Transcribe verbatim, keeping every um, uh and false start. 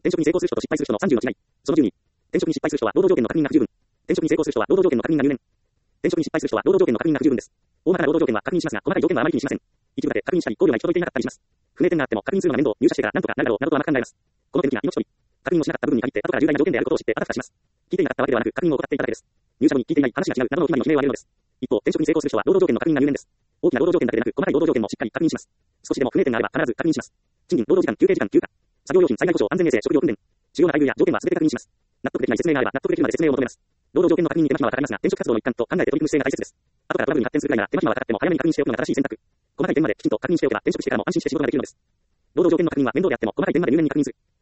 転職に成功する人と失敗する人のさんじゅうの違い。そのじゅうに。転職に失敗する人は労働条件の確認が不十分。転職に成功する人は労働条件の確認が入念。転職に失敗する人は労働条件の確認が不十分です。大まかな労働条件は確認しますが、細かい条件はあまり気にしません。一部だけ確認したり、考慮が行き届いていなかったりします。不明点があっても確認するのが面倒、入社してから何とかなるだろうなどと甘く考えます。この手口が命取り。確認をしなかった部分に限って後から重大な条件であることを知ってあたふたします。聞いていなかったわけではなく、確認を怠っていただけです。入社後に聞いていない、話が違うなどの決まりの悲鳴を上げるのです。一方、転職に成功する人は労働条件の確認が入念です。大きな労働条件だけでなく、細かい労働条件もしっかり確認します。少しでも不明点があれば必ず確認します。賃金、労働時間、休憩時間、休暇、作業用品、災害保障、安全衛生、職業訓練、主要な待遇や条件は全て確認します。納得できない説明があれば納得できるまで説明を求めます。労働条件の確認に手間暇はかかりますが、転職活動の一環と考えて取り組む姿勢が大切です。後からトラブルに発展するくらいなら手間暇はかかっても早めに確認しておくのが正しい選択。細かい点まできちんと確認しておけば転職してからも安心して仕事ができるのです。労働条件の確認は面倒であっても細かい点まで入念に確認する。